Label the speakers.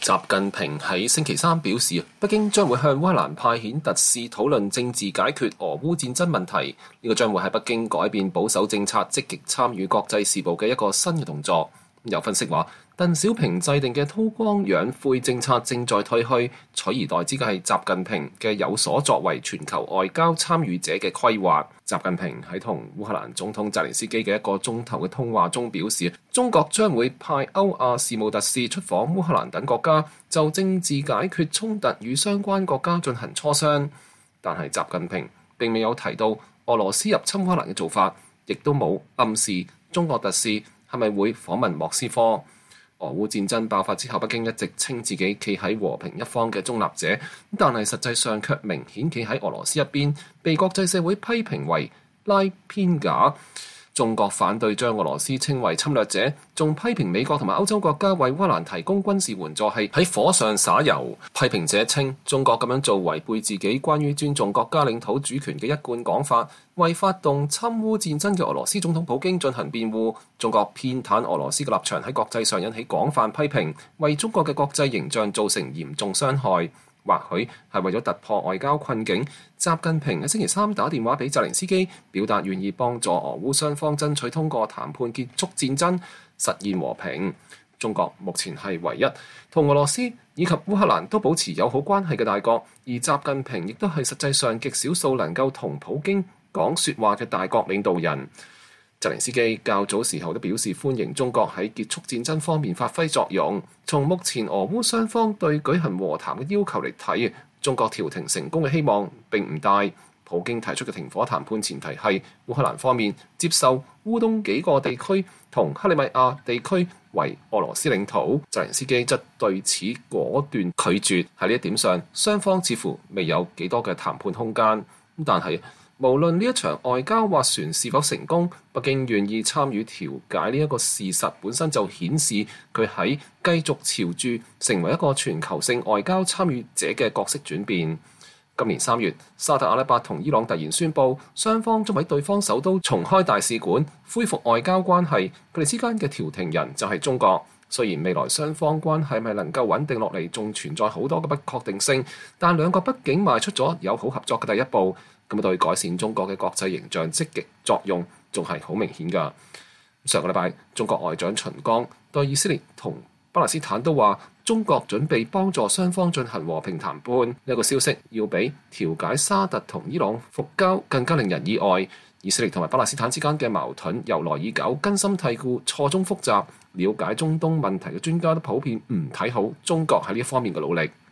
Speaker 1: 習近平喺星期三表示，北京將會向烏克蘭派遣特使討論政治解決俄烏戰爭問題。呢個將會係北京改變保守政策、積極參與國際事務嘅一個新嘅動作。有分析話，鄧小平制定嘅韜光養晦政策正在退去，取而代之嘅係習近平嘅有所作為全球外交參與者嘅規劃。習近平喺同烏克蘭總統澤連斯基嘅1個鐘頭嘅通話中表示，中國將會派歐亞事務特使出訪烏克蘭等國家，就政治解決衝突與相關國家進行磋商。但係習近平並未有提到俄羅斯入侵烏克蘭嘅做法，亦都冇暗示中國特使係咪會訪問莫斯科。俄烏戰爭爆發之後，北京一直稱自己企喺和平一方嘅中立者，但係實際上卻明顯企喺俄羅斯一邊，被國際社會批評為拉偏架。中國反對將俄羅斯稱為侵略者，仲批評美國同埋歐洲國家為烏克蘭提供軍事援助係喺火上灑油。批評者稱中國咁樣做違背自己關於尊重國家領土主權嘅一貫講法，為發動侵烏戰爭嘅俄羅斯總統普京進行辯護。中國偏袒俄羅斯嘅立場喺國際上引起廣泛批評，為中國嘅國際形象造成嚴重傷害。或許係為咗突破外交困境，習近平喺星期三打電話俾澤連斯基，表達願意幫助俄烏雙方爭取通過談判結束戰爭，實現和平。中國目前係唯一同俄羅斯以及烏克蘭都保持友好關係嘅大國，而習近平亦都係實際上極少數能夠同普京講說話嘅大國領導人。澤連斯基較早時候都表示歡迎中國喺結束戰爭方面發揮作用。從目前俄烏雙方對舉行和談嘅要求嚟睇，中國調停成功嘅希望並唔大。普京提出嘅停火談判前提係烏克蘭方面接受烏東幾個地區同克里米亞地區為俄羅斯領土。澤連斯基則對此果斷拒絕。喺呢一點上，雙方似乎未有幾多嘅談判空間。但係無論呢一場外交斡旋是否成功，北京願意參與調解呢一個事實本身就顯示佢喺繼續朝住成為一個全球性外交參與者嘅角色轉變。今年3月，沙特阿拉伯同伊朗突然宣布，雙方將喺對方首都重開大使館，恢復外交關係。佢哋之間嘅調停人就係中國。雖然未來雙方關係咪能夠穩定落嚟，仲存在好多嘅不確定性，但兩國畢竟邁出咗友好合作嘅第一步。咁對改善中國嘅國際形象積極作用仲係好明顯㗎。上個禮拜，中國外長秦剛對以色列同巴勒斯坦都話，中國準備幫助雙方進行和平談判。呢個消息要比調解沙特同伊朗復交更加令人意外。以色列同埋巴勒斯坦之間嘅矛盾由來已久，根深蒂固，錯綜複雜。了解中東問題嘅專家都普遍唔睇好中國喺呢一方面嘅努力。